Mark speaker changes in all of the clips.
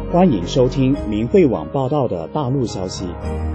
Speaker 1: 欢迎收听明慧网报道的大陆消息。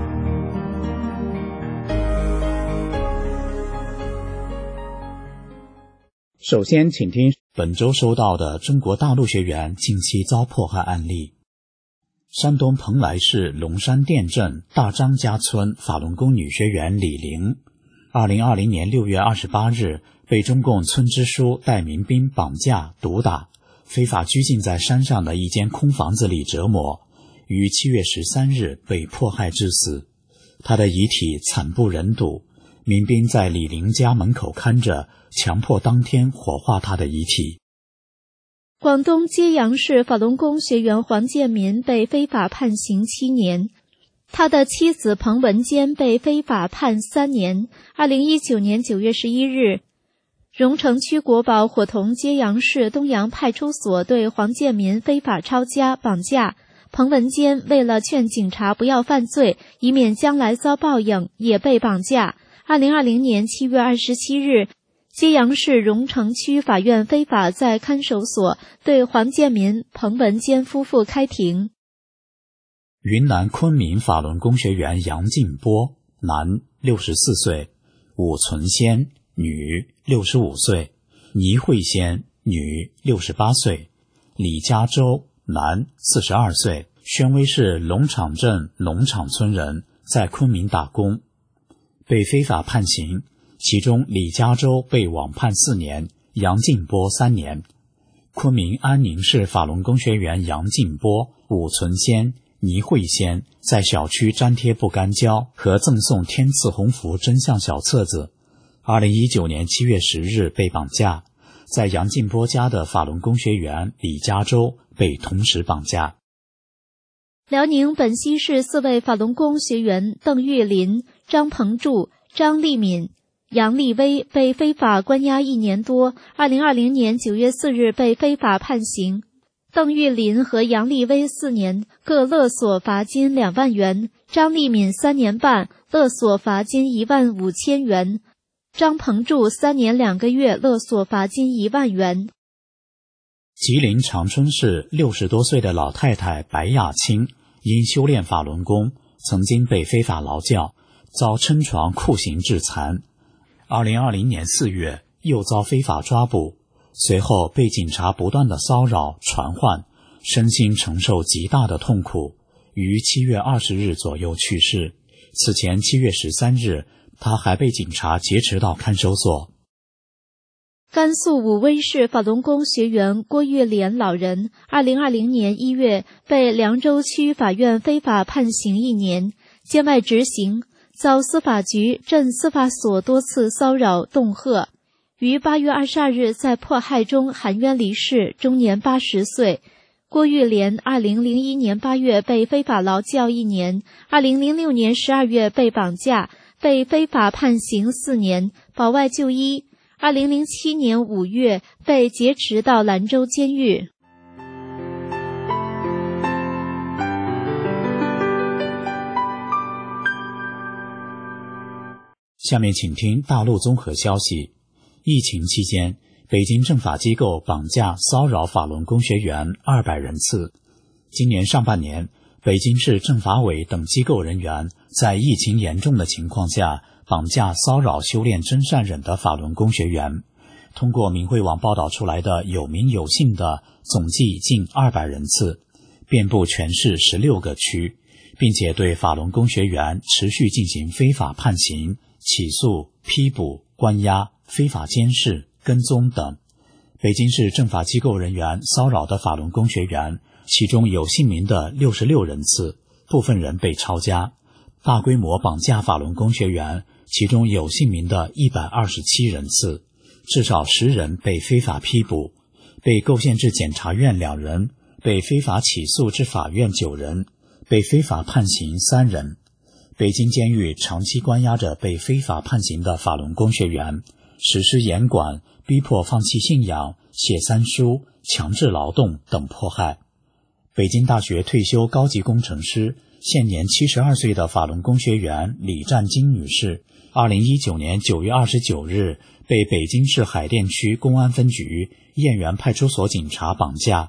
Speaker 1: 首先请听本周收到的中国大陆学员近期遭迫害案例。山东蓬莱市龙山店镇大张家村法轮功女学员李玲2020年6月28日被中共村支书带民兵绑架毒打，非法拘禁在山上的一间空房子里折磨，于7月13日被迫害致死。他的遗体惨不忍睹，民兵在李玲家门口看着，强迫当天火化他的遗体。
Speaker 2: 广东揭阳市法轮功学员黄建民被非法判刑7年，他的妻子彭文坚被非法判3年。2019年9月11日，荣城区国保伙同揭阳市东阳派出所对黄建民非法抄家绑架。彭文坚为了劝警察不要犯罪，以免将来遭报应，也被绑架。2020年7月27日，揭阳市荣城区法院非法在看守所对黄建民、彭文坚夫妇开庭。
Speaker 1: 云南昆明法轮功学员杨进波，男，64岁；武存仙，女，65岁；倪慧仙，女，68岁；李家洲，男，42岁，宣威市龙场镇龙场村人，在昆明打工，被非法判刑，其中李家洲被网判4年，杨进波3年。昆明安宁市法轮功学员杨进波、武存仙、倪慧仙在小区粘贴不干胶和赠送天赐鸿福真相小册子。2019年7月10日被绑架，在杨进波家的法轮功学员李家洲被同时绑架。
Speaker 2: 辽宁本溪市4位法轮功学员邓玉林、张鹏柱、张立敏、杨立威被非法关押1年多，2020年9月4日被非法判刑。邓玉林和杨立威4年，各勒索罚金2万元；张立敏3年半，勒索罚金15000元；张鹏柱3年2个月，勒索罚金1万元。
Speaker 1: 吉林长春市60多岁的老太太白亚青，因修炼法轮功，曾经被非法劳教，遭撑床酷刑致残。2020年4月又遭非法抓捕，随后被警察不断的骚扰传唤，身心承受极大的痛苦，于7月20日左右去世。此前7月13日，他还被警察劫持到看守所。
Speaker 2: 甘肃武威市法轮功学员郭玉莲老人2020年1月被凉州区法院非法判刑1年，监外执行，遭司法局镇司法所多次骚扰恫吓，于8月22日在迫害中含冤离世，终年80岁。郭玉莲2001年8月被非法劳教1年，2006年12月被绑架，被非法判刑4年，保外就医。2007年5月被劫持到兰州监狱。
Speaker 1: 下面请听大陆综合消息。疫情期间，北京政法机构绑架骚扰法轮功学员200人次。今年上半年，北京市政法委等机构人员在疫情严重的情况下绑架骚扰修炼真善忍的法轮功学员。通过明慧网报道出来的有名有姓的总计近200人次，遍布全市16个区，并且对法轮功学员持续进行非法判刑、起诉、批捕、关押、非法监视、跟踪等。北京市政法机构人员骚扰的法轮功学员，其中有姓名的66人次，部分人被抄家；大规模绑架法轮功学员，其中有姓名的127人次，至少10人被非法批捕，被构陷至检察院2人，被非法起诉至法院9人，被非法判刑3人。北京监狱长期关押着被非法判刑的法轮功学员，实施严管、逼迫放弃信仰、写3书、强制劳动等迫害。北京大学退休高级工程师、现年72岁的法轮功学员李占金女士，2019年9月29日被北京市海淀区公安分局燕园派出所警察绑架，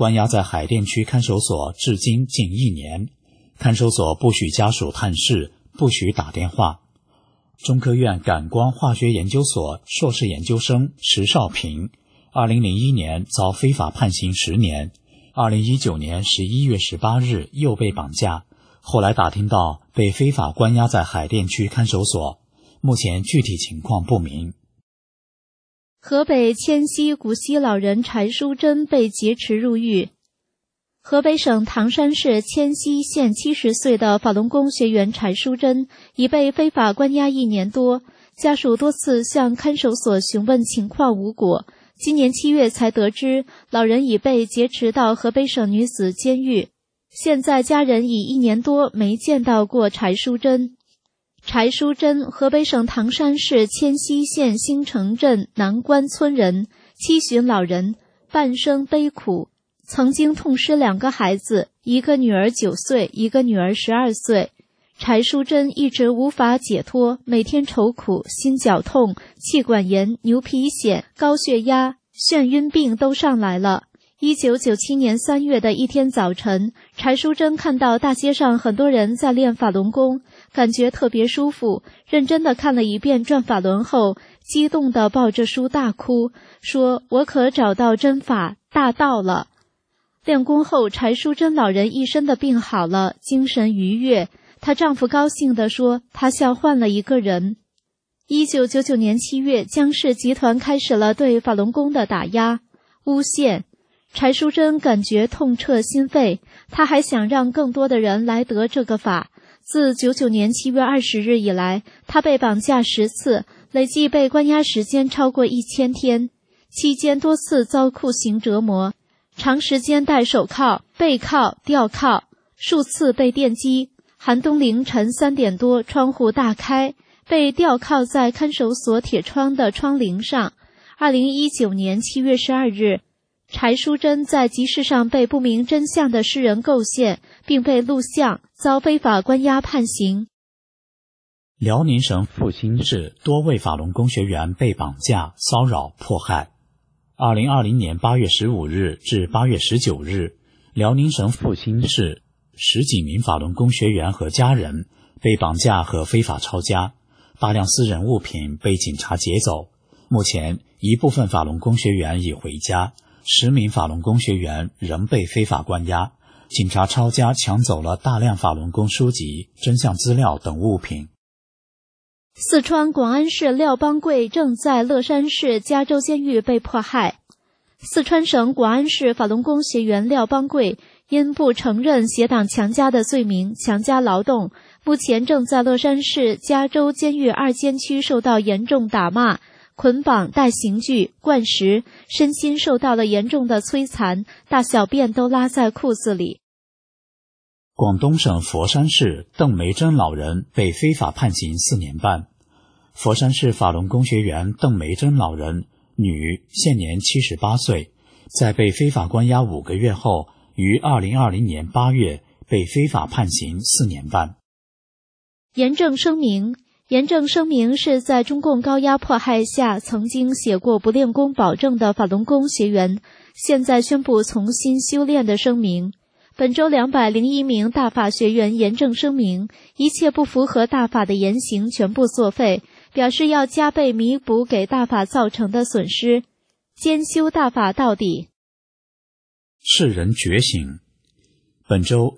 Speaker 1: 关押在海淀区看守所至今近1年，看守所不许家属探视，不许打电话。中科院感光化学研究所硕士研究生石少平2001年遭非法判刑10年，2019年11月18日又被绑架，后来打听到被非法关押在海淀区看守所，目前具体情况不明。
Speaker 2: 河北迁西古稀老人柴淑珍被劫持入狱。河北省唐山市迁西县70岁的法轮功学员柴淑珍已被非法关押1年多，家属多次向看守所询问情况无果，今年7月才得知老人已被劫持到河北省女子监狱。现在家人已1年多没见到过柴淑珍。柴淑珍，河北省唐山市迁西县新城镇南关村人，7旬老人，半生悲苦，曾经痛失2个孩子，一个女儿9岁，一个女儿12岁。柴淑珍一直无法解脱，每天愁苦，心绞痛，气管炎、牛皮癣、高血压、眩晕病都上来了。1997年3月的一天早晨，柴淑珍看到大街上很多人在练法轮功，感觉特别舒服，认真地看了一遍转法轮后，激动地抱着书大哭，说我可找到真法，大道了。练功后，柴淑珍老人一身的病好了，精神愉悦。她丈夫高兴地说，她像换了一个人。1999年7月，江氏集团开始了对法轮功的打压、诬陷。柴淑珍感觉痛彻心扉，她还想让更多的人来得这个法。自99年7月20日以来，她被绑架10次，累计被关押时间超过1000天，期间多次遭酷刑折磨，长时间戴手铐、背铐、吊铐，数次被电击，寒冬凌晨3点多，窗户大开，被吊铐在看守所铁窗的窗棂上。2019年7月12日，柴淑珍在集市上被不明真相的诗人构陷，并被录像，遭非法关押判刑。
Speaker 1: 辽宁省阜新市多位法轮功学员被绑架、骚扰、迫害。2020年8月15日至8月19日，辽宁省阜新市10几名法轮功学员和家人被绑架和非法抄家，大量私人物品被警察劫走。目前，一部分法轮功学员已回家，10名法轮功学员仍被非法关押，警察抄家抢走了大量法轮功书籍、真相资料等物品。
Speaker 2: 四川广安市廖邦贵正在乐山市加州监狱被迫害。四川省广安市法轮功学员廖邦贵因不承认携党强加的罪名强加劳动，目前正在乐山市加州监狱2监区受到严重打骂、捆绑、戴刑具、灌食，身心受到了严重的摧残，大小便都拉在裤子里。
Speaker 1: 广东省佛山市邓梅珍老人被非法判刑4年半。佛山市法轮功学员邓梅珍老人，女，现年78岁，在被非法关押5个月后，于2020年8月被非法判刑4年半。
Speaker 2: 严正声明。严正声明是在中共高压迫害下曾经写过不练功保证的法轮功学员，现在宣布重新修炼的声明。本周201名大法学员严正声明，一切不符合大法的言行全部作废，表示要加倍弥补给大法造成的损失，坚修大法到底。
Speaker 1: 世人觉醒。本周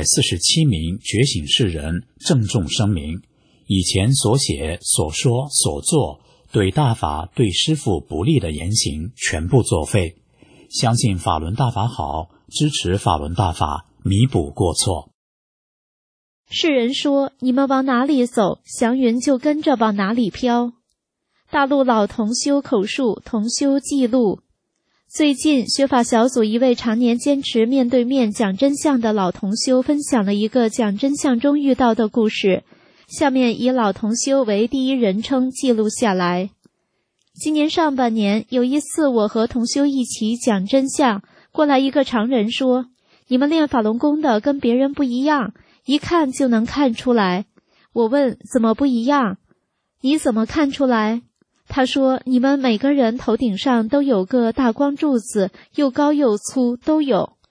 Speaker 1: 147名觉醒世人郑重声明，以前所写、所说、所做对大法、对师父不利的言行全部作废，相信法轮大法好，支持法轮大法，弥补过错。
Speaker 2: 世人说，你们往哪里走，祥云就跟着往哪里飘。大陆老同修口述，同修记录。最近，学法小组一位常年坚持面对面讲真相的老同修分享了一个讲真相中遇到的故事，下面以老同修为第一人称记录下来。今年上半年，有一次我和同修一起讲真相，过来一个常人说，你们练法轮功的跟别人不一样，一看就能看出来。我问，怎么不一样？你怎么看出来？他说，你们每个人头顶上都有个大光柱子，又高又粗，都有。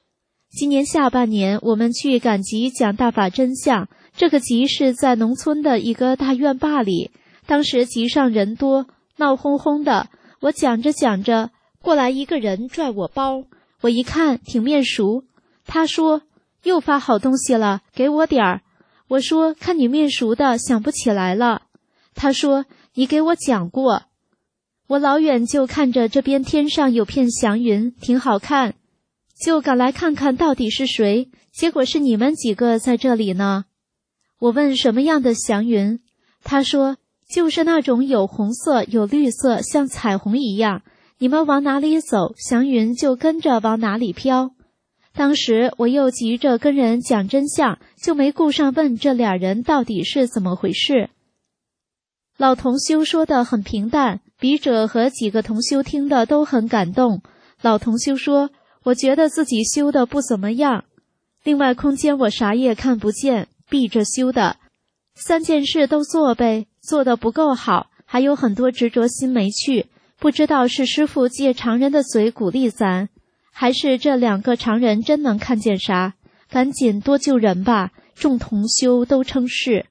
Speaker 2: 今年下半年我们去赶集讲大法真相，这个集是在农村的一个大院坝里，当时集上人多，闹哄哄的。我讲着讲着，过来一个人拽我包，我一看挺面熟，他说又发好东西了，给我点儿。我说看你面熟的想不起来了。他说你给我讲过。我老远就看着这边天上有片祥云，挺好看，就赶来看看到底是谁，结果是你们几个在这里呢。我问什么样的祥云，他说就是那种有红色有绿色，像彩虹一样，你们往哪里走，祥云就跟着往哪里飘。当时我又急着跟人讲真相，就没顾上问这俩人到底是怎么回事。老同修说得很平淡，笔者和几个同修听得都很感动。老同修说，我觉得自己修得不怎么样，另外空间我啥也看不见，闭着修的，3件事都做呗，做得不够好，还有很多执着心没去，不知道是师父借常人的嘴鼓励咱，还是这2个常人真能看见啥，赶紧多救人吧，众同修都称是。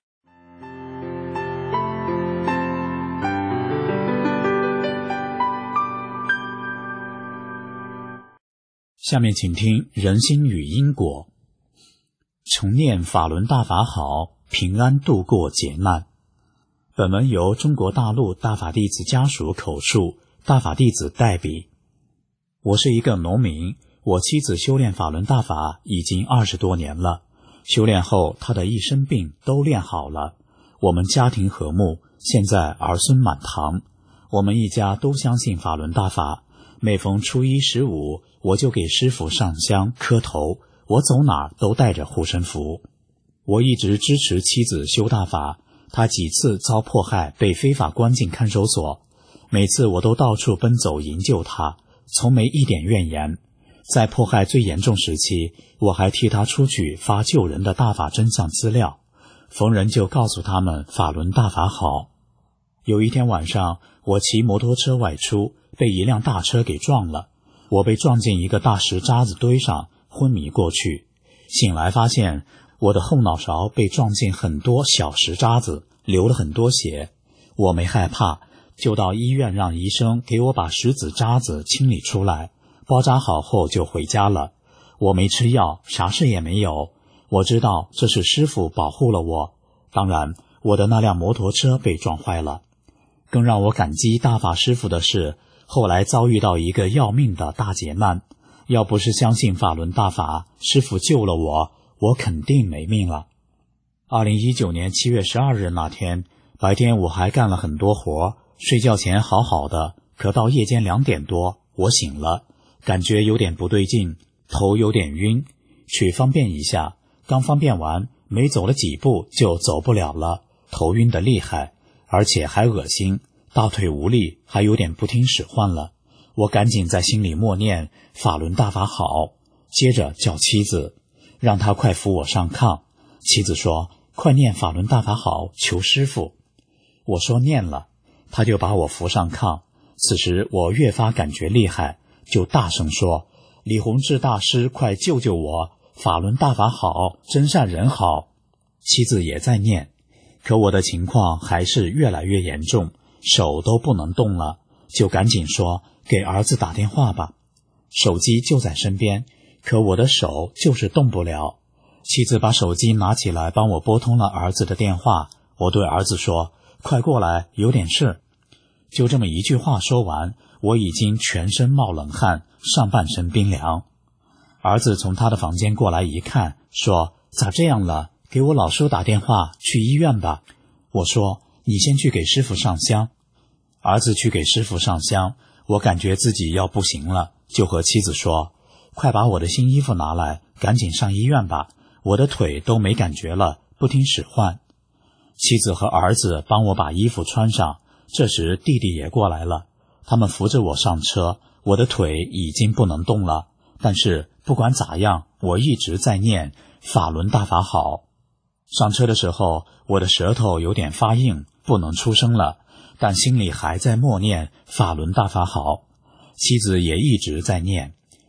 Speaker 1: 下面请听人心与因果。重念法轮大法好，平安度过劫难。本文由中国大陆大法弟子家属口述，大法弟子代笔。我是一个农民，我妻子修炼法轮大法已经20多年了，修炼后她的一身病都练好了，我们家庭和睦，现在儿孙满堂。我们一家都相信法轮大法，每逢初一15，我就给师父上香磕头，我走哪儿都带着护身符。我一直支持妻子修大法，她几次遭迫害被非法关进看守所，每次我都到处奔走营救她，从没一点怨言。在迫害最严重时期，我还替她出去发救人的大法真相资料，逢人就告诉他们法轮大法好。有一天晚上，我骑摩托车外出，被一辆大车给撞了，我被撞进一个大石渣子堆上，昏迷过去。醒来发现我的后脑勺被撞进很多小石渣子，流了很多血。我没害怕，就到医院让医生给我把石子渣子清理出来，包扎好后就回家了。我没吃药，啥事也没有。我知道这是师父保护了我。当然，我的那辆摩托车被撞坏了。更让我感激大法师父的是，后来遭遇到一个要命的大劫难，要不是相信法轮大法，师父救了我，我肯定没命了。2019年7月12日那天，白天我还干了很多活，睡觉前好好的，可到夜间2点多，我醒了，感觉有点不对劲，头有点晕，去方便一下，刚方便完，没走了几步就走不了了，头晕得厉害，而且还恶心，大腿无力，还有点不听使唤了。我赶紧在心里默念法轮大法好，接着叫妻子，让她快扶我上炕。妻子说快念法轮大法好，求师父。我说念了，他就把我扶上炕。此时我越发感觉厉害，就大声说李洪志大师快救救我，法轮大法好，真善人好。妻子也在念，可我的情况还是越来越严重，手都不能动了，就赶紧说给儿子打电话吧。手机就在身边，可我的手就是动不了。妻子把手机拿起来帮我拨通了儿子的电话，我对儿子说快过来，有点事。就这么一句话说完，我已经全身冒冷汗，上半身冰凉。儿子从他的房间过来一看，说咋这样了，给我老叔打电话去医院吧。我说你先去给师父上香。儿子去给师父上香，我感觉自己要不行了，就和妻子说快把我的新衣服拿来，赶紧上医院吧，我的腿都没感觉了，不听使唤。妻子和儿子帮我把衣服穿上，这时弟弟也过来了，他们扶着我上车，我的腿已经不能动了，但是不管咋样，我一直在念法轮大法好。上车的时候，我的舌头有点发硬，不能出声了，但心里还在默念法轮大法好。妻子也一直在念。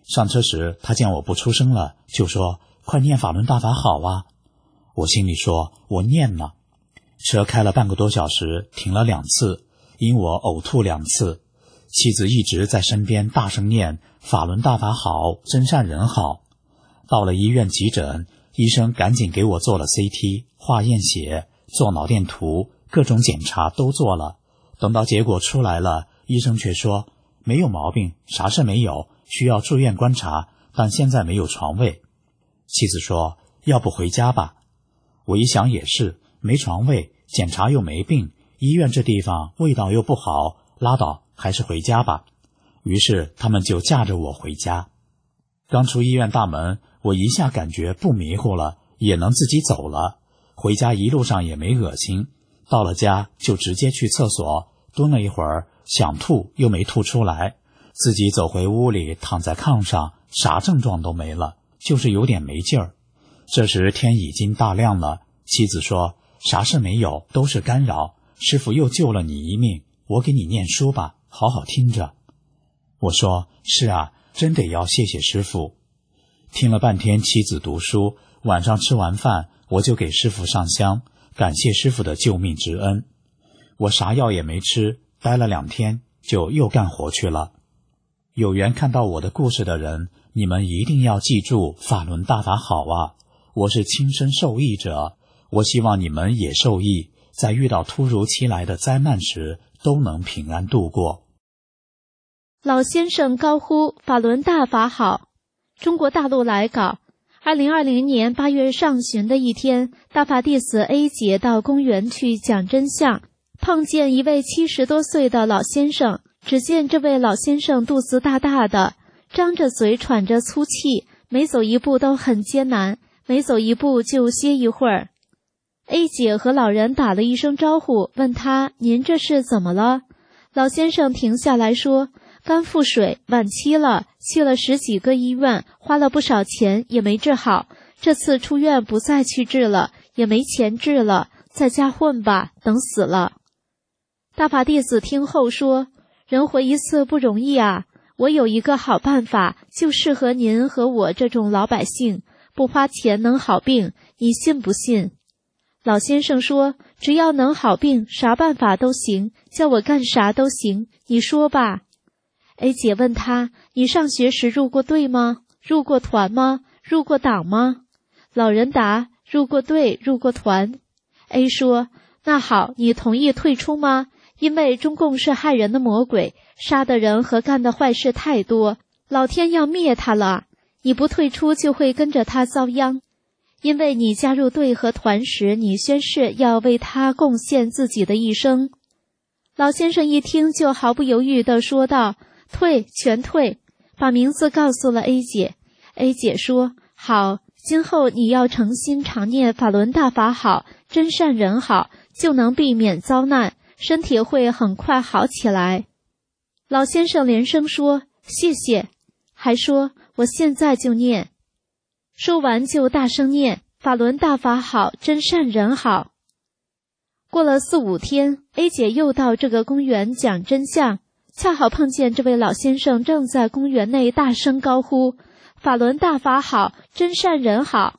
Speaker 1: 上车时他见我不出声了，就说快念法轮大法好啊。我心里说我念了。车开了半个多小时，停了2次，因我呕吐2次。妻子一直在身边大声念法轮大法好，真善人好。到了医院急诊，医生赶紧给我做了 CT， 化验血，做脑电图，各种检查都做了。等到结果出来了，医生却说没有毛病，啥事没有，需要住院观察，但现在没有床位。妻子说要不回家吧。我一想也是，没床位，检查又没病，医院这地方味道又不好，拉倒，还是回家吧。于是他们就架着我回家。刚出医院大门，我一下感觉不迷糊了，也能自己走了。回家一路上也没恶心，到了家就直接去厕所，蹲了一会儿，想吐又没吐出来，自己走回屋里，躺在炕上，啥症状都没了，就是有点没劲儿。这时天已经大亮了，妻子说啥事没有，都是干扰，师父又救了你一命，我给你念书吧，好好听着。我说是啊，真得要谢谢师父。听了半天妻子读书，晚上吃完饭，我就给师父上香，感谢师父的救命之恩。我啥药也没吃，待了2天就又干活去了。有缘看到我的故事的人，你们一定要记住法轮大法好啊！我是亲身受益者，我希望你们也受益，在遇到突如其来的灾难时都能平安度过。
Speaker 2: 老先生高呼法轮大法好。中国大陆来稿，2020年8月上旬的一天，大法弟子 A 姐到公园去讲真相，碰见一位70多岁的老先生。只见这位老先生肚子大大的，张着嘴喘着粗气，每走一步都很艰难，每走一步就歇一会儿。A 姐和老人打了一声招呼，问他您这是怎么了？老先生停下来说肝腹水，晚期了，去了10几个医院，花了不少钱也没治好，这次出院不再去治了，也没钱治了，在家混吧，等死了。大法弟子听后说，人活一次不容易啊，我有一个好办法，就适合您和我这种老百姓，不花钱能好病，你信不信？老先生说，只要能好病，啥办法都行，叫我干啥都行，你说吧。A 姐问他，你上学时入过队吗？入过团吗？入过党吗？老人答，入过队，入过团。A 说，那好，你同意退出吗？因为中共是害人的魔鬼，杀的人和干的坏事太多，老天要灭他了，你不退出就会跟着他遭殃。因为你加入队和团时，你宣誓要为他贡献自己的一生。老先生一听就毫不犹豫地说道，退，全退，把名字告诉了 A 姐。A 姐说，好，今后你要诚心常念法轮大法好，真善人好，就能避免遭难，身体会很快好起来。老先生连声说，谢谢，还说，我现在就念。说完就大声念，法轮大法好，真善人好。过了4、5天， A 姐又到这个公园讲真相，恰好碰见这位老先生正在公园内大声高呼，法轮大法好，真善人好。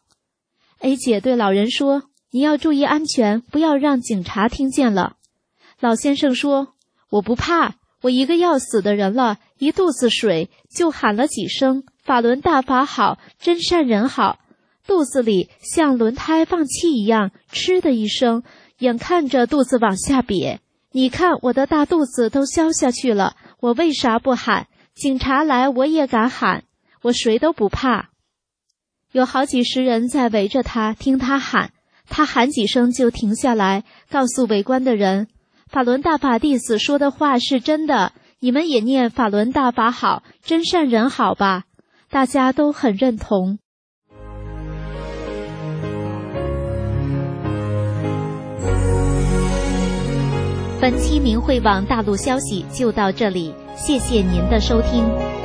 Speaker 2: A 姐对老人说，你要注意安全，不要让警察听见了。老先生说，我不怕，我一个要死的人了，一肚子水，就喊了几声法轮大法好，真善人好，肚子里像轮胎放气一样，嗤的一声，眼看着肚子往下瘪，你看我的大肚子都消下去了，我为啥不喊？警察来我也敢喊，我谁都不怕。有好几十人在围着他听他喊，他喊几声就停下来，告诉围观的人，法轮大法弟子说的话是真的，你们也念法轮大法好，真善人好吧。大家都很认同。本期明慧网大陆消息就到这里，谢谢您的收听。